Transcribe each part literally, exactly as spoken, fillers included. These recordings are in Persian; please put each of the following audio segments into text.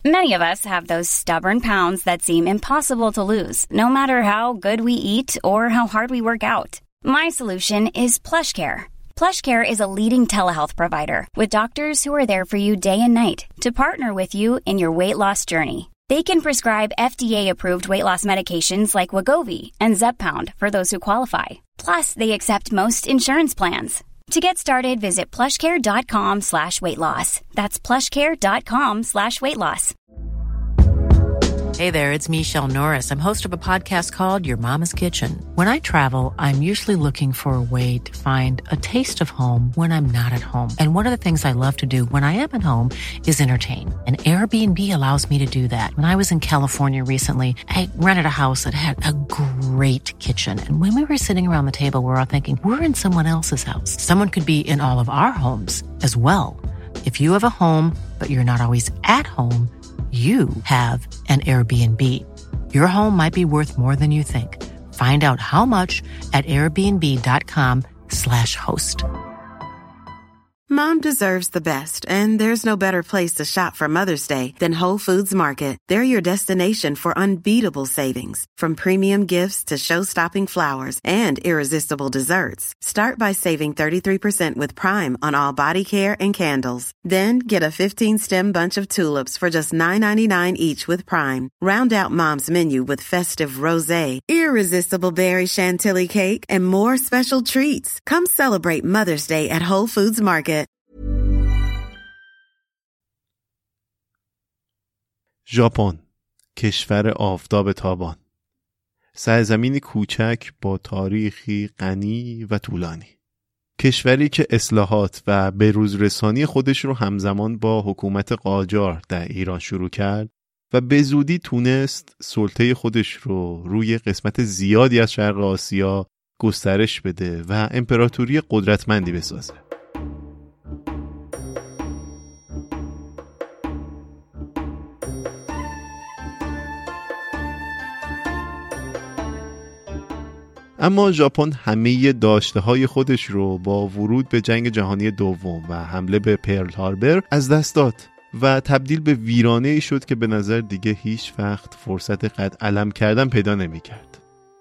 Many of us have those stubborn pounds that seem impossible to lose, no matter how good we eat or how hard we work out. My solution is PlushCare. PlushCare is a leading telehealth provider with doctors who are there for you day and night to partner with you in your weight loss journey. They can prescribe F D A-approved weight loss medications like Wegovy and Zepbound for those who qualify. Plus, they accept most insurance plans. To get started, visit plushcare.com slash weight loss. That's plushcare.com slash weight loss. Hey there, it's Michelle Norris. I'm host of a podcast called Your Mama's Kitchen. When I travel, I'm usually looking for a way to find a taste of home when I'm not at home. And one of the things I love to do when I am at home is entertain. And Airbnb allows me to do that. When I was in California recently, I rented a house that had a great kitchen. And when we were sitting around the table, we were all thinking, we're in someone else's house. Someone could be in all of our homes as well. If you have a home, but you're not always at home, you have an Airbnb. Your home might be worth more than you think. Find out how much at airbnb.com slash host. Mom deserves the best, and there's no better place to shop for Mother's Day than Whole Foods Market. They're your destination for unbeatable savings, from premium gifts to show-stopping flowers and irresistible desserts. Start by saving thirty-three percent with Prime on all body care and candles. Then get a fifteen-stem bunch of tulips for just nine ninety-nine each with Prime. Round out Mom's menu with festive rosé, irresistible berry chantilly cake, and more special treats. Come celebrate Mother's Day at Whole Foods Market. ژاپن، کشور آفتاب تابان، سرزمینی کوچک با تاریخی غنی و طولانی، کشوری که اصلاحات و بروزرسانی خودش رو همزمان با حکومت قاجار در ایران شروع کرد و به زودی تونست سلطه خودش رو روی قسمت زیادی از شرق آسیا گسترش بده و امپراتوری قدرتمندی بسازه. اما ژاپن همه داشته‌های خودش رو با ورود به جنگ جهانی دوم و حمله به پرل هاربر از دست داد و تبدیل به ویرانه‌ای شد که به نظر دیگه هیچ وقت فرصت قد علم کردن پیدا نمی‌کرد.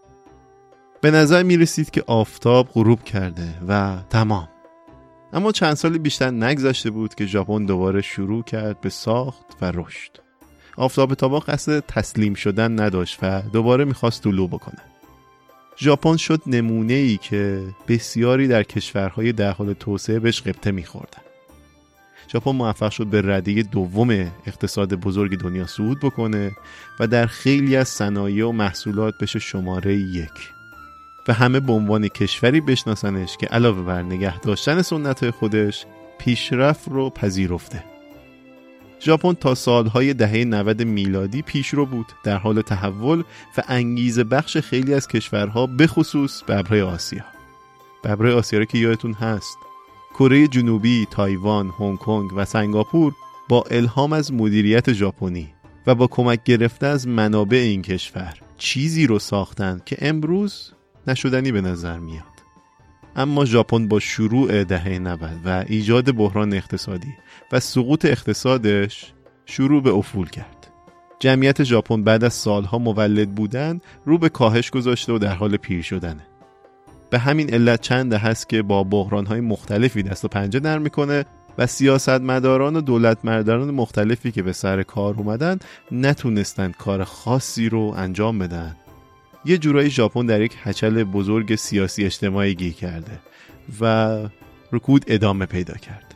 به نظر می‌رسید که آفتاب غروب کرده و تمام. اما چند سال بیشتر نگذشته بود که ژاپن دوباره شروع کرد به ساخت و رشد. آفتاب تابان قصد تسلیم شدن نداشت و دوباره می‌خواست طلوع بکنه. ژاپن شد نمونه‌ای که بسیاری در کشورهای در حال توسعه بهش غبطه می‌خوردن. ژاپن موفق شد به رده دوم اقتصاد بزرگ دنیا صعود بکنه و در خیلی از صنایع و محصولات بشه شماره یک و همه به عنوان کشوری بشناسنش که علاوه بر نگه داشتن سنت‌های خودش پیشرفت رو پذیرفته. ژاپن تا سالهای دهه نود میلادی پیشرو بود، در حال تحول و انگیزه بخش خیلی از کشورها به خصوص ببرهای آسیا. ببرهای آسیا رو که یادتون هست، کره جنوبی، تایوان، هنگ کنگ و سنگاپور با الهام از مدیریت ژاپنی و با کمک گرفته از منابع این کشور چیزی رو ساختن که امروز نشدنی به نظر میاد. اما ژاپن با شروع دهه نود و ایجاد بحران اقتصادی و سقوط اقتصادش شروع به افول کرد. جمعیت ژاپن بعد از سالها مولد بودن رو به کاهش گذاشته و در حال پیر شدنه. به همین علت چند دهه است که با بحران‌های مختلفی دست و پنجه نرم می‌کنه و سیاستمداران و دولتمردان مختلفی که به سر کار اومدن نتونستن کار خاصی رو انجام بدن. یه جورایی ژاپن در یک هچل بزرگ سیاسی اجتماعی گیر کرده و رکود ادامه پیدا کرد.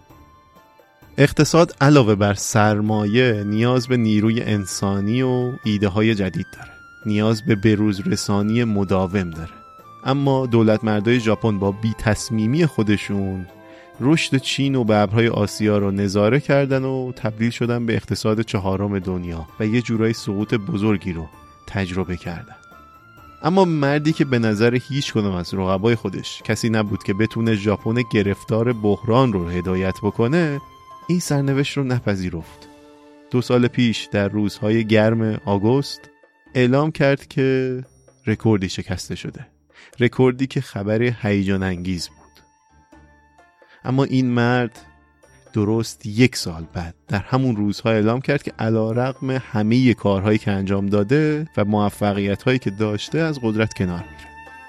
اقتصاد علاوه بر سرمایه نیاز به نیروی انسانی و ایده های جدید داره. نیاز به بروز رسانی مداوم داره. اما دولت مردای ژاپن با بی تصمیمی خودشون رشد چین و ببرهای آسیا رو نظاره کردن و تبدیل شدن به اقتصاد چهارم دنیا و یه جورایی سقوط بزرگی رو تجربه کردن. اما مردی که به نظر هیچ کدوم از رقبای خودش کسی نبود که بتونه ژاپن گرفتار بحران رو هدایت بکنه، این سرنوشت رو نپذیرفت. دو سال پیش در روزهای گرم آگوست اعلام کرد که رکوردی شکسته شده. رکوردی که خبر هیجان انگیز بود. اما این مرد درست یک سال بعد در همون روزها اعلام کرد که علیرغم همه کارهایی که انجام داده و موفقیت‌هایی که داشته از قدرت کنار میره.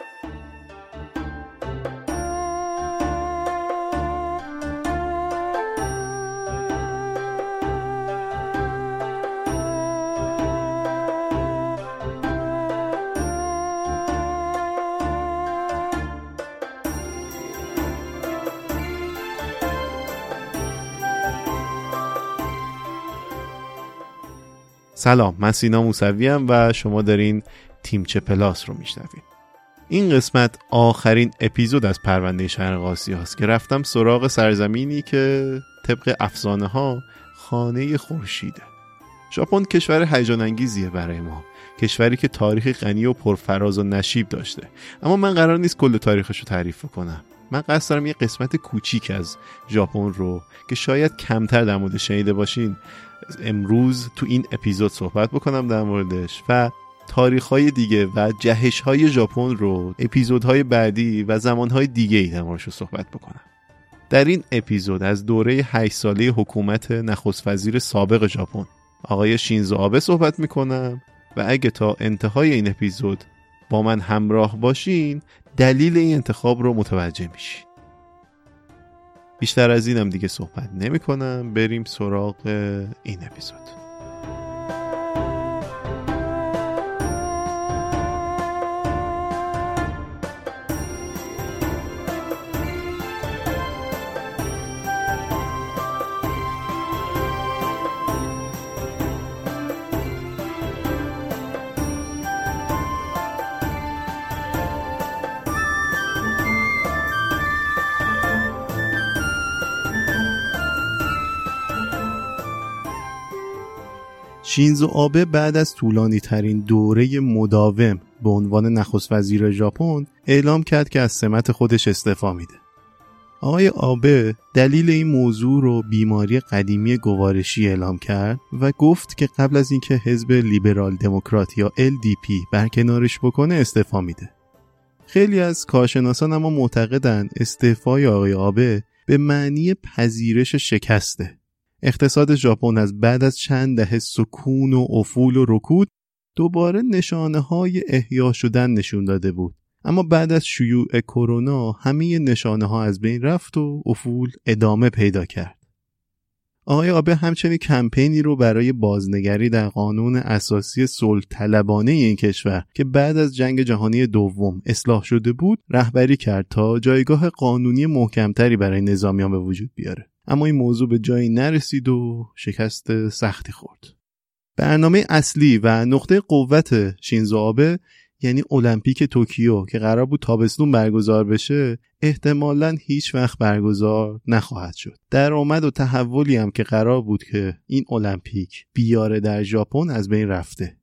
سلام، من سینا موسوی ام و شما دارین تیمچه پلاس رو میشنوین. این قسمت آخرین اپیزود از پرونده شرق آسیا است که رفتم سراغ سرزمینی که طبق افسانه ها خانه خورشیده. ژاپن کشور هیجان انگیزیه برای ما، کشوری که تاریخ غنی و پرفراز و نشیب داشته، اما من قرار نیست کل تاریخش رو تعریف کنم. من قصد دارم یه قسمت کوچیک از ژاپن رو که شاید کمتر در مورد شنیده باشین امروز تو این اپیزود صحبت بکنم در موردش و تاریخ‌های دیگه و جهش‌های ژاپن رو اپیزودهای بعدی و زمانهای دیگه‌ای در موردش صحبت بکنم. در این اپیزود از دوره هشت ساله حکومت نخست وزیر سابق ژاپن آقای شینزو آبه صحبت میکنم و اگه تا انتهای این اپیزود با من همراه باشین دلیل این انتخاب رو متوجه میشین. بیشتر از اینم دیگه صحبت نمی کنم، بریم سراغ این اپیزود. شینزو آبه بعد از طولانی ترین دوره مداوم به عنوان نخست وزیر ژاپن اعلام کرد که از سمت خودش استعفا میده. آقای آبه دلیل این موضوع رو بیماری قدیمی گوارشی اعلام کرد و گفت که قبل از اینکه حزب لیبرال دموکرات یا ال دی پی برکنارش بکنه استعفا میده. خیلی از کارشناسان اما معتقدن استعفای آقای آبه به معنی پذیرش شکسته. اقتصاد ژاپن از بعد از چند دهه سکون و افول و رکود دوباره نشانه‌های احیا شدن نشون داده بود، اما بعد از شیوع کرونا همه نشانه‌ها از بین رفت و افول ادامه پیدا کرد. آقای آبه همچنین کمپینی رو برای بازنگری در قانون اساسی صلح طلبانه این کشور که بعد از جنگ جهانی دوم اصلاح شده بود رهبری کرد تا جایگاه قانونی محکمتری برای نظامیان به وجود بیاره. اما این موضوع به جایی نرسید و شکست سختی خورد. برنامه اصلی و نقطه قوت شینزو آبه یعنی المپیک توکیو که قرار بود تابستون برگزار بشه احتمالاً هیچ وقت برگزار نخواهد شد. در اومد و تحولی هم که قرار بود که این المپیک بیاره در ژاپن از بین رفته.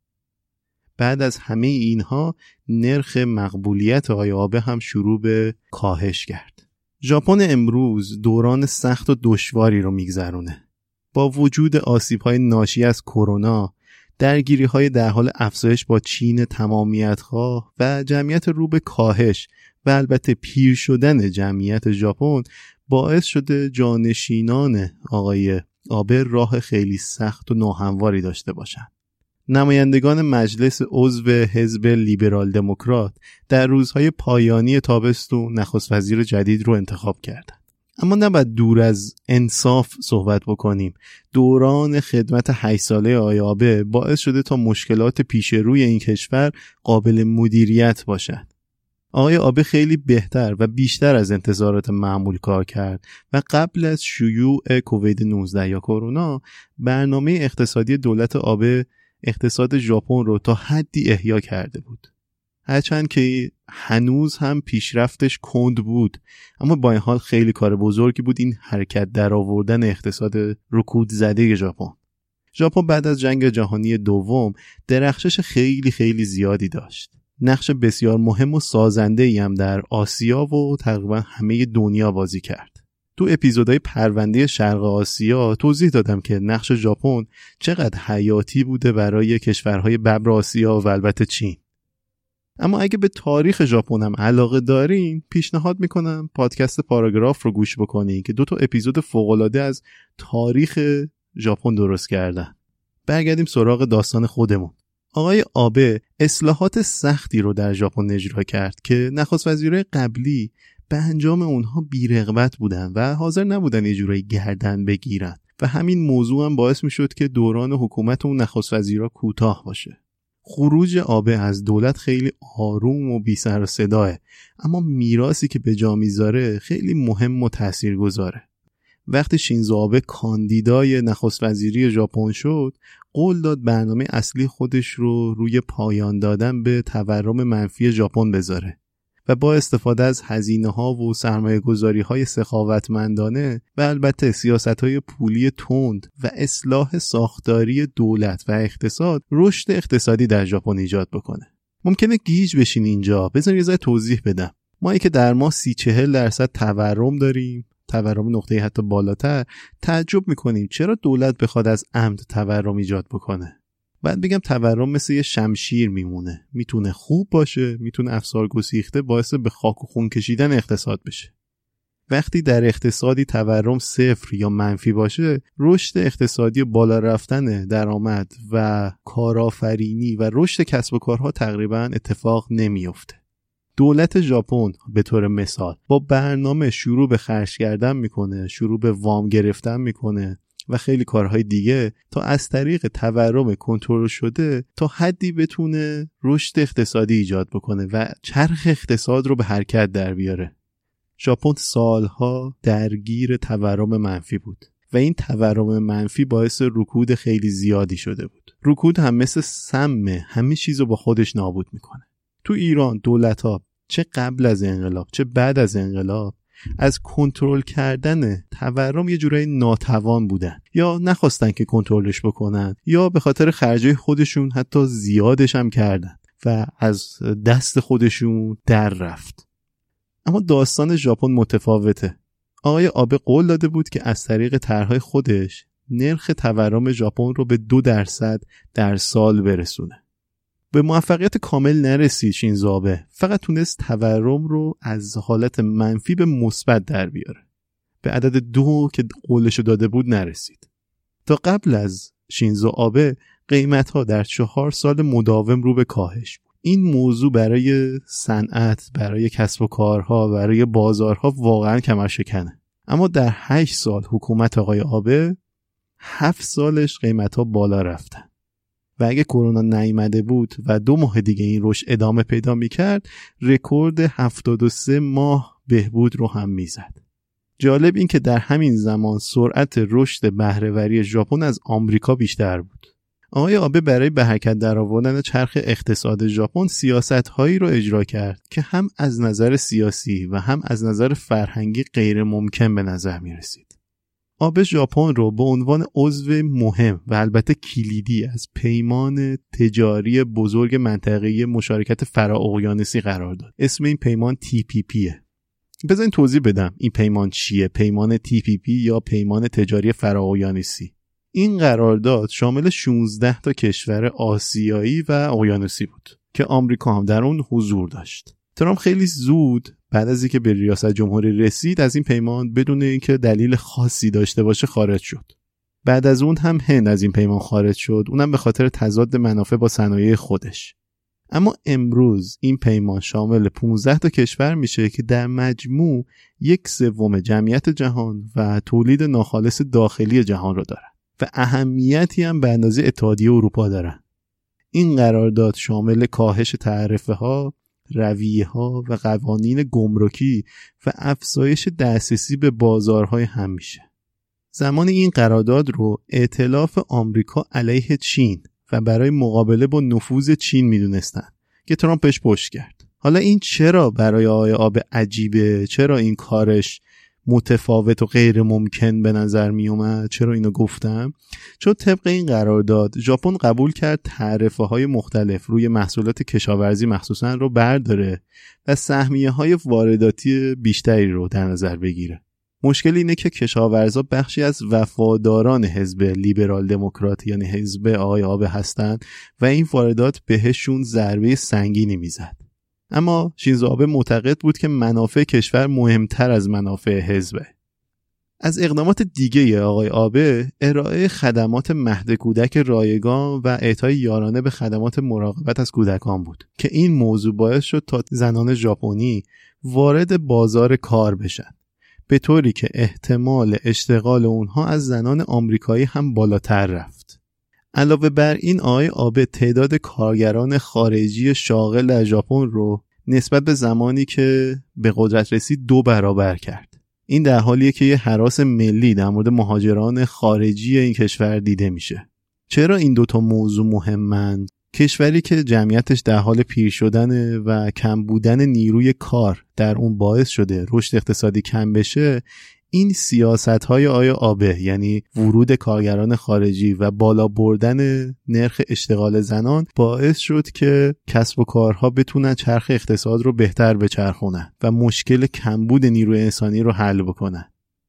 بعد از همه اینها نرخ مقبولیت آقای آبه هم شروع به کاهش کرد. ژاپن امروز دوران سخت و دشواری رو میگذرونه. با وجود آسیب‌های ناشی از کرونا، درگیری‌های در حال افزایش با چین تمامیت‌خواه و جمعیت رو به کاهش و البته پیر شدن جمعیت ژاپن باعث شده جانشینان آقای آبه راه خیلی سخت و ناهمواری داشته باشند. نمایندگان مجلس عضو حزب لیبرال دموکرات در روزهای پایانی تابستون نخست وزیر جدید رو انتخاب کردند. اما نباید دور از انصاف صحبت بکنیم. دوران خدمت هشت ساله آقای آبه باعث شده تا مشکلات پیش روی این کشور قابل مدیریت باشد. آقای آبه خیلی بهتر و بیشتر از انتظارات معمول کار کرد و قبل از شیوع کووید نوزده یا کرونا برنامه اقتصادی دولت آبه اقتصاد ژاپن رو تا حدی احیا کرده بود. هرچند که هنوز هم پیشرفتش کند بود، اما با این حال خیلی کار بزرگی بود این حرکت در آوردن اقتصاد رکود زده ژاپن. ژاپن بعد از جنگ جهانی دوم درخشش خیلی خیلی زیادی داشت. نقش بسیار مهم و سازنده‌ای هم در آسیا و تقریبا همه دنیا بازی کرد. تو اپیزودهای پرونده شرق آسیا توضیح دادم که نقش ژاپن چقدر حیاتی بوده برای کشورهای ببر آسیا و البته چین. اما اگه به تاریخ ژاپن هم علاقه دارین، پیشنهاد میکنم پادکست پاراگراف رو گوش بکنین که دو تا اپیزود فوق‌العاده از تاریخ ژاپن درست کردن. برگردیم سراغ داستان خودمون. آقای آبه اصلاحات سختی رو در ژاپن اجرا کرد که نخست وزیرای قبلی به انجام اونها بی‌رغبت بودن و حاضر نبودن یه جورایی گردن بگیرن و همین موضوع هم باعث میشد که دوران حکومت اون نخست وزیرا کوتاه باشه. خروج آبه از دولت خیلی آروم و بی سر و صداه، اما میراثی که به جا میذاره خیلی مهم و تاثیرگذاره. وقتی شینزو آبه کاندیدای نخست وزیری ژاپن شد، قول داد برنامه اصلی خودش رو روی پایان دادن به تورم منفی ژاپن بذاره و با استفاده از هزینه‌ها و سرمایه‌گذاری‌های سخاوتمندانه و البته سیاست‌های پولی تند و اصلاح ساختاری دولت و اقتصاد رشد اقتصادی در ژاپن ایجاد بکنه. ممکنه گیج بشین اینجا، بذار یه ذره توضیح بدم. ما که در ماه سی چهل درصد تورم داریم، تورم نقطه‌ای حتی بالاتر، تعجب می‌کنیم چرا دولت بخواد از عمد تورم ایجاد بکنه. بعد بگم تورم مثل یه شمشیر میمونه، میتونه خوب باشه، میتونه افسار گسیخته باعث به خاک و خون کشیدن اقتصاد بشه. وقتی در اقتصادی تورم صفر یا منفی باشه، رشد اقتصادی بالا رفتن درآمد و کارآفرینی و رشد کسب و کارها تقریبا اتفاق نمیفته. دولت ژاپن به طور مثال با برنامه شروع به خرج کردن میکنه، شروع به وام گرفتن میکنه و خیلی کارهای دیگه تا از طریق تورم کنترل شده تا حدی بتونه رشد اقتصادی ایجاد بکنه و چرخ اقتصاد رو به حرکت در بیاره. ژاپن سالها درگیر تورم منفی بود و این تورم منفی باعث رکود خیلی زیادی شده بود. رکود هم مثل سم همه چیزو با خودش نابود میکنه. تو ایران دولت‌ها چه قبل از انقلاب چه بعد از انقلاب از کنترل کردن تورم یه جورایی ناتوان بودن، یا نخواستن که کنترلش بکنن، یا به خاطر خرجای خودشون حتی زیادش هم کردن و از دست خودشون در رفت. اما داستان ژاپن متفاوته. آقای آبه قول داده بود که از طریق طرح‌های خودش نرخ تورم ژاپن رو به دو درصد در سال برسونه. به موفقیت کامل نرسید شینزو آبه، فقط تونست تورم رو از حالت منفی به مثبت در بیاره. به عدد دو که قولشو داده بود نرسید. تا قبل از شینزو آبه قیمت‌ها در چهار سال مداوم رو به کاهش بود. این موضوع برای صنعت، برای کسب و کارها، برای بازارها واقعا کمرشکنه. اما در هشت سال حکومت آقای آبه، هفت سالش قیمت‌ها بالا رفتن. و اگه کرونا نیامده بود و دو ماه دیگه این رشد ادامه پیدا میکرد، رکورد هفتاد و سه ماه بهبود رو هم میزد. جالب این که در همین زمان سرعت رشد بهره‌وری ژاپن از آمریکا بیشتر بود. آقای آبه برای به حرکت درآوردن چرخ اقتصاد ژاپن سیاست‌هایی رو اجرا کرد که هم از نظر سیاسی و هم از نظر فرهنگی غیر ممکن به نظر میرسید. آبه ژاپن رو به عنوان عضو مهم و البته کلیدی از پیمان تجاری بزرگ منطقه‌ای مشارکت فرااقیانوسی قرار داد. اسم این پیمان تی پی پیه. بذارین توضیح بدم این پیمان چیه؟ پیمان تی پی پی یا پیمان تجاری فرااقیانوسی. این قرارداد شامل شانزده تا کشور آسیایی و اقیانوسی بود که آمریکا هم در اون حضور داشت. ترامپ خیلی زود بعد از اینکه به ریاست جمهوری رسید از این پیمان بدون اینکه دلیل خاصی داشته باشه خارج شد. بعد از اون هم هند از این پیمان خارج شد، اونم به خاطر تضاد منافع با صنایع خودش. اما امروز این پیمان شامل پانزده تا کشور میشه که در مجموع یک سوم جمعیت جهان و تولید ناخالص داخلی جهان رو دارن و اهمیتی هم به اندازه اتحادیه اروپا دارن. این قرارداد شامل کاهش تعرفه ها، رویه ها و قوانین گمرکی و افزایش دسترسی به بازارهای هم میشه. زمان این قرارداد رو ائتلاف آمریکا علیه چین و برای مقابله با نفوذ چین میدونستن که ترامپ بهش پشت کرد. حالا این چرا برای آقای آبه عجیبه؟ چرا این کارش متفاوت و غیر ممکن به نظر می اومد؟ چرا اینو گفتم؟ چون طبق این قرارداد ژاپن قبول کرد تعرفه های مختلف روی محصولات کشاورزی مخصوصا رو برداره و سهمیه های وارداتی بیشتری رو در نظر بگیره. مشکل اینه که کشاورزا بخشی از وفاداران حزب لیبرال دموکرات یعنی حزب آقای آبه هستن و این واردات بهشون ضربه سنگینی میزد. اما شینزو آبه معتقد بود که منافع کشور مهمتر از منافع حزبه. از اقدامات دیگه آقای آبه ارائه خدمات مهد کودک رایگان و اعطای یارانه به خدمات مراقبت از کودکان بود که این موضوع باعث شد تا زنان ژاپنی وارد بازار کار بشن، به طوری که احتمال اشتغال اونها از زنان آمریکایی هم بالاتر رفت. علاوه بر این آقای آبه تعداد کارگران خارجی شاغل در ژاپن رو نسبت به زمانی که به قدرت رسید دو برابر کرد. این در حالیه که یه هراس ملی در مورد مهاجران خارجی این کشور دیده میشه. چرا این دوتا موضوع مهمند؟ کشوری که جمعیتش در حال پیر شدن و کم بودن نیروی کار در اون باعث شده رشد اقتصادی کم بشه، این سیاست‌های آیا آبه یعنی ورود کارگران خارجی و بالا بردن نرخ اشتغال زنان باعث شد که کسب و کارها بتونن چرخ اقتصاد رو بهتر بچرخونن و مشکل کمبود نیروی انسانی رو حل بکنن.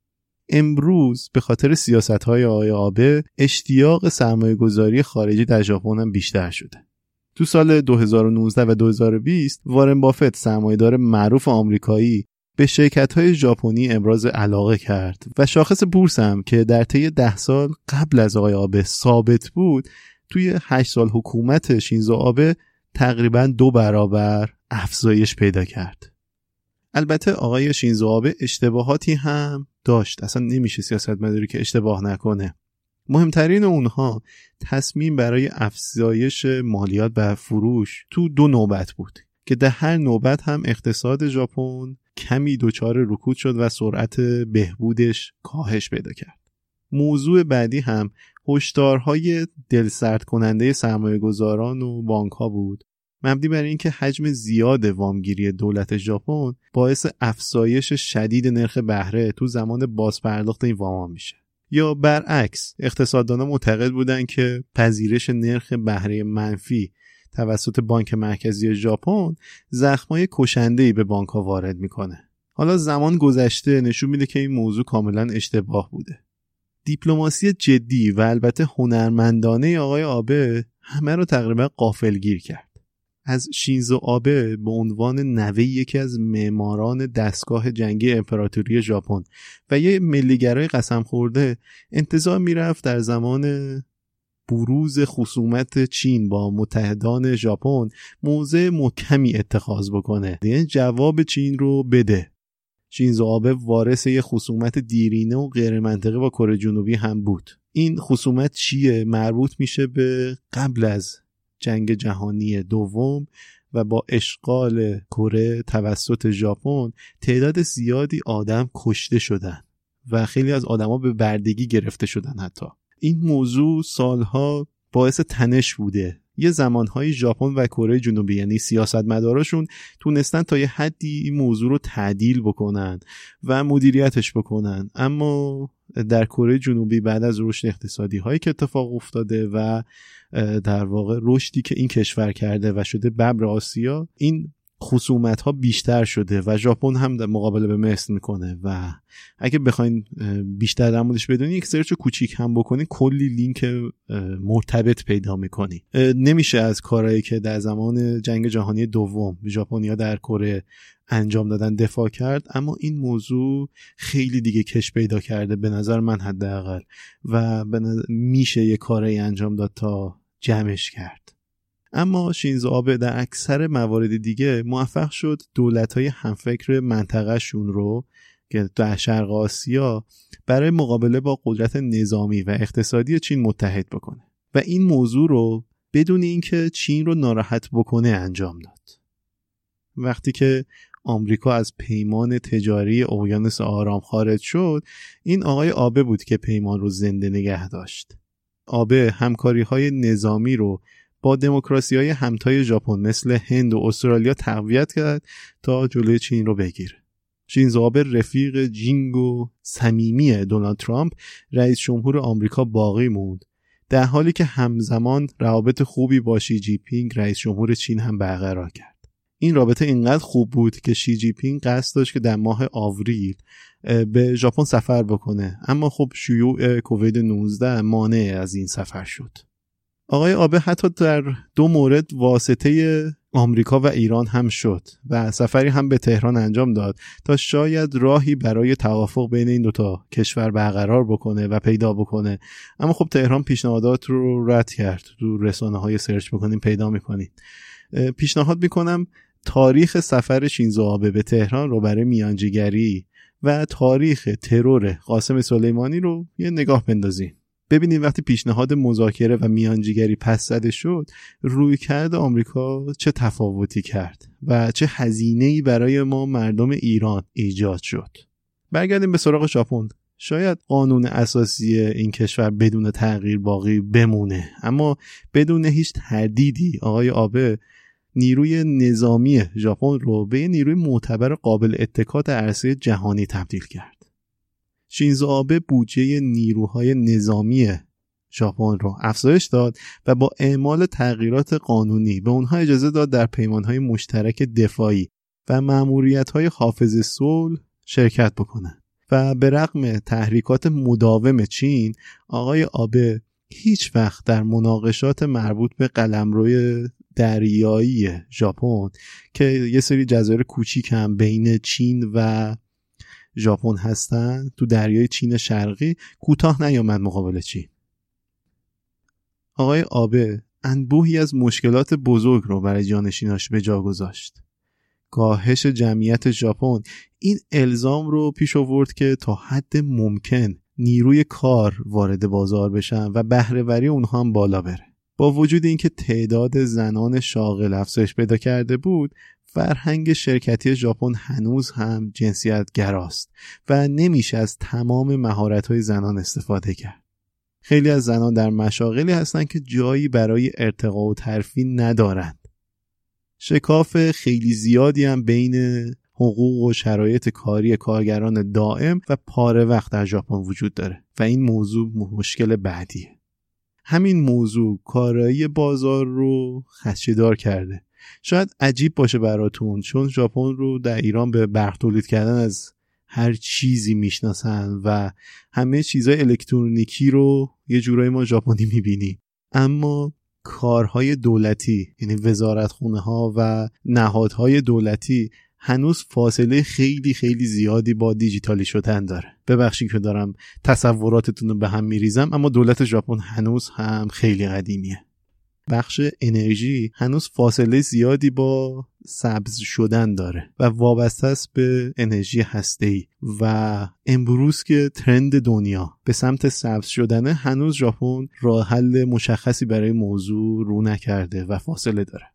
امروز به خاطر سیاست‌های آیا آبه اشتیاق سرمایه‌گذاری خارجی در ژاپن هم بیشتر شده. تو سال دو هزار و نوزده و دو هزار و بیست وارن بافت سرمایه‌دار معروف آمریکایی به شرکت‌های ژاپنی ابراز علاقه کرد و شاخص بورس هم که در طی ده سال قبل از آقای آبه ثابت بود، توی هشت سال حکومت شینزو آبه تقریباً دو برابر افزایش پیدا کرد. البته آقای شینزو آبه اشتباهاتی هم داشت، اصلا نمیشه سیاستمداری که اشتباه نکنه. مهمترین اونها تصمیم برای افزایش مالیات بر فروش تو دو نوبت بود که در هر نوبت هم اقتصاد ژاپن کمی دچار رکود شد و سرعت بهبودش کاهش پیدا کرد. موضوع بعدی هم هشدارهای دلسرد کننده سرمایه‌گذاران و بانک‌ها بود، مبنی بر اینکه حجم زیاد وامگیری دولت ژاپن باعث افزایش شدید نرخ بهره تو زمان بازپرداخت این وام میشه. یا برعکس، اقتصاددانان معتقد بودن که پذیرش نرخ بهره منفی توسط بانک مرکزی ژاپن زخمای کشنده‌ای به بانک‌ها وارد میکنه. حالا زمان گذشته نشون میده که این موضوع کاملا اشتباه بوده. دیپلماسی جدی و البته هنرمندانه آقای آبه همه رو تقریبا غافلگیر کرد. از شینزو آبه به عنوان نوه یکی از معماران دستگاه جنگی امپراتوری ژاپن و یه ملیگرای قسم خورده انتظار میرفت در زمان بروز خصومت چین با متحدان ژاپن موضع محکمی اتخاذ بکنه، یعنی جواب چین رو بده. شینزو آبه وارث یه خصومت دیرینه و غیر منطقی با کره جنوبی هم بود. این خصومت چیه؟ مربوط میشه به قبل از جنگ جهانی دوم و با اشغال کره توسط ژاپن تعداد زیادی آدم کشته شدن و خیلی از آدما به بردگی گرفته شدن. حتی این موضوع سالها باعث تنش بوده. یه زمانهای ژاپن و کره جنوبی یعنی سیاستمداراشون تونستن تا یه حدی این موضوع رو تعدیل بکنن و مدیریتش بکنن، اما در کره جنوبی بعد از رشد اقتصادی هایی که اتفاق افتاده و در واقع رشدی که این کشور کرده و شده ببر آسیا، این خصومت ها بیشتر شده و ژاپن هم در مقابله به مصر میکنه و اگه بخواین بیشتر در موردش بدونین یک سرچ کوچیک هم بکنین کلی لینک مرتبط پیدا میکنین. نمیشه از کارهایی که در زمان جنگ جهانی دوم ژاپنیا در کره انجام دادن دفاع کرد، اما این موضوع خیلی دیگه کش پیدا کرده به نظر من حداقل و میشه یه کاری انجام داد تا جمعش کرد. اما شینزو آبه در اکثر موارد دیگه موفق شد دولت‌های همفکر منطقه‌شون رو که در شرق آسیا برای مقابله با قدرت نظامی و اقتصادی چین متحد بکنه و این موضوع رو بدون اینکه چین رو ناراحت بکنه انجام داد. وقتی که آمریکا از پیمان تجاری اقیانوس آرام خارج شد، این آقای آبه بود که پیمان رو زنده نگه داشت. آبه همکاری‌های نظامی رو با دموکراسی‌های همتای ژاپن مثل هند و استرالیا تقویت کرد تا جلوی چین رو بگیره. شینزو آبه رفیق جینگ و صمیمی دونالد ترامپ رئیس جمهور آمریکا باقی موند، در حالی که همزمان روابط خوبی با شی جی پینگ رئیس جمهور چین هم برقرار کرد. این رابطه اینقدر خوب بود که شی جی پینگ قصد داشت که در ماه آوریل به ژاپن سفر بکنه، اما خب شیوع کووید نوزده مانع از این سفر شد. آقای آبه حتی در دو مورد واسطه آمریکا و ایران هم شد و سفری هم به تهران انجام داد تا شاید راهی برای توافق بین این دوتا کشور برقرار بکنه و پیدا بکنه. اما خب تهران پیشنهادات رو رد کرد. تو رسانه‌های سرچ بکنین پیدا میکنین. پیشنهاد میکنم تاریخ سفر شینزو آبه به تهران رو برای میانجیگری و تاریخ ترور قاسم سلیمانی رو یه نگاه بندازین. ببینید وقتی پیشنهاد مذاکره و میانجیگری پس زده شد، رویکرد آمریکا چه تفاوتی کرد و چه هزینه‌ای برای ما مردم ایران ایجاد شد. برگردیم به سراغ ژاپن. شاید قانون اساسی این کشور بدون تغییر باقی بمونه، اما بدون هیچ تردیدی آقای آبه نیروی نظامی ژاپن رو به نیروی معتبر قابل اتکا در عرصه جهانی تبدیل کرد. شینزو آبه بودجه نیروهای نظامی ژاپن رو افزایش داد و با اعمال تغییرات قانونی به اونها اجازه داد در پیمانهای مشترک دفاعی و مأموریت‌های حافظ صلح شرکت بکنن. و به رغم تحریکات مداوم چین، آقای آبه هیچ وقت در مناقشات مربوط به قلمروی دریایی ژاپن که یه سری جزایر کوچیک هم بین چین و ژاپن هستن تو دریای چین شرقی کوتاه نیامد مقابل چین. آقای آبه انبوهی از مشکلات بزرگ رو برای جانشیناش به جا گذاشت. کاهش جمعیت ژاپن این الزام رو پیش آورد که تا حد ممکن نیروی کار وارد بازار بشن و بهره‌وری اونها هم بالا بره. با وجود اینکه تعداد زنان شاغل افزایش پیدا کرده بود، فرهنگ شرکتی ژاپن هنوز هم جنسیت گراست و نمیشه از تمام مهارت‌های زنان استفاده کرد. خیلی از زنان در مشاغلی هستن که جایی برای ارتقا و ترفیع ندارند. شکاف خیلی زیادی هم بین حقوق و شرایط کاری کارگران دائم و پاره وقت در ژاپن وجود داره و این موضوع مشکل بعدیه. همین موضوع کارایی بازار رو خدشه‌دار کرده. شاید عجیب باشه براتون چون ژاپن رو در ایران به برق تولید کردن از هر چیزی میشناسن و همه چیزای الکترونیکی رو یه جورایی ما ژاپنی میبینیم، اما کارهای دولتی یعنی وزارتخونه ها و نهادهای دولتی هنوز فاصله خیلی خیلی زیادی با دیجیتالی شدن داره. ببخشید که دارم تصوراتتون رو به هم میریزم، اما دولت ژاپن هنوز هم خیلی قدیمیه. بخش انرژی هنوز فاصله زیادی با سبز شدن داره و وابسته است به انرژی هسته‌ای و امروز که ترند دنیا به سمت سبز شدنه، هنوز ژاپن راه حل مشخصی برای موضوع رو نکرده و فاصله داره.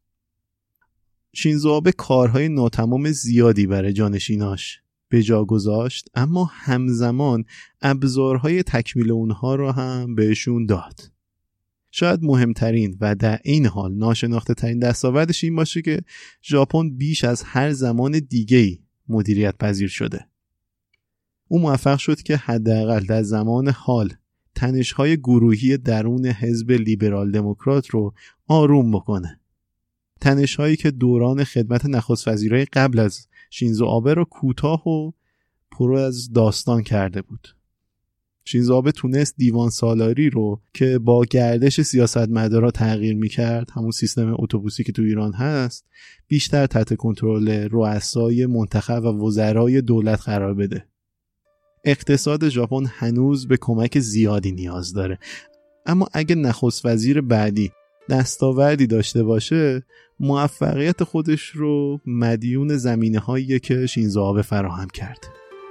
شینزو آبه کارهای ناتمام زیادی برای جانشیناش به جا گذاشت، اما همزمان ابزارهای تکمیل اونها رو هم بهشون داد. شاید مهمترین و در این حال ناشناخته ترین دستاوردش این باشه که ژاپن بیش از هر زمان دیگه‌ای مدیریت پذیر شده. او موفق شد که حداقل در زمان حال تنش‌های گروهی درون حزب لیبرال دموکرات رو آروم بکنه. تنش‌هایی که دوران خدمت نخست وزیرای قبل از شینزو آبه رو کوتاه و پر از داستان کرده بود. شینزو آبه تونست دیوان سالاری رو که با گردش سیاستمدارا تغییر میکرد، همون سیستم اتوبوسی که تو ایران هست، بیشتر تحت کنترل رؤسای منتخب و وزرای دولت قرار بده. اقتصاد ژاپن هنوز به کمک زیادی نیاز داره، اما اگه نخست وزیر بعدی دستاوردی داشته باشه، موفقیت خودش رو مدیون زمینه‌هایی که شینزو آبه فراهم کرد.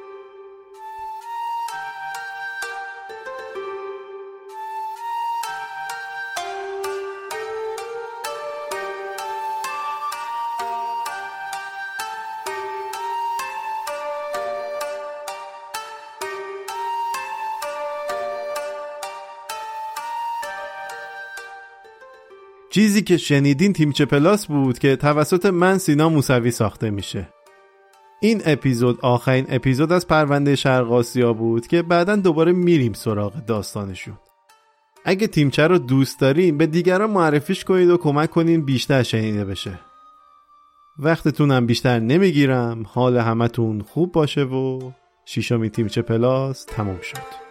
چیزی که شنیدین تیمچه پلاس بود که توسط من سینا موسوی ساخته میشه. این اپیزود آخرین اپیزود از پرونده شرق آسیا بود که بعداً دوباره میریم سراغ داستانشون. اگه تیمچه رو دوست دارین به دیگران معرفیش کنید و کمک کنین بیشتر شنیده بشه. وقتتونم بیشتر نمیگیرم. حال همتون خوب باشه و شیشمی تیم چه پلاس تموم شد.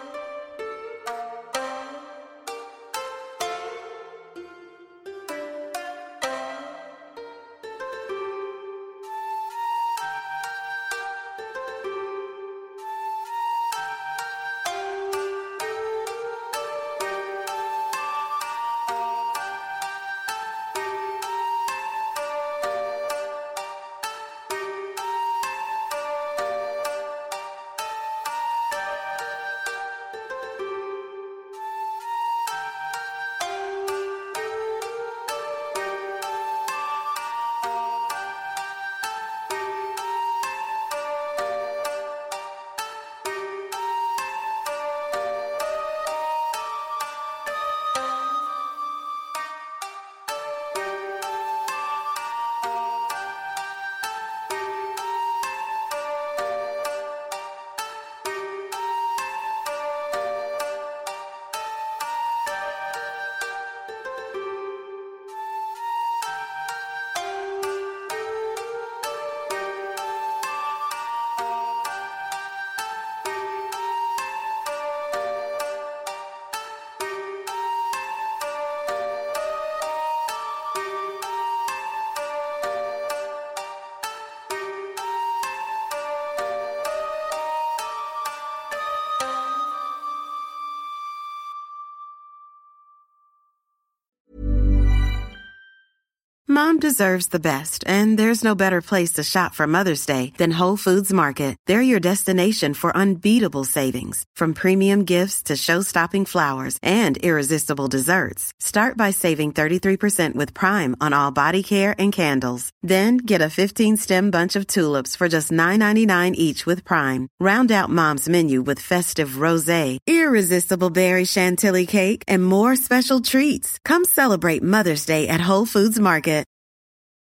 Mom deserves the best, and there's no better place to shop for Mother's Day than Whole Foods Market. They're your destination for unbeatable savings, from premium gifts to show-stopping flowers and irresistible desserts. Start by saving thirty-three percent with Prime on all body care and candles. Then get a fifteen-stem bunch of tulips for just nine ninety-nine each with Prime. Round out Mom's menu with festive rosé, irresistible berry chantilly cake, and more special treats. Come celebrate Mother's Day at Whole Foods Market.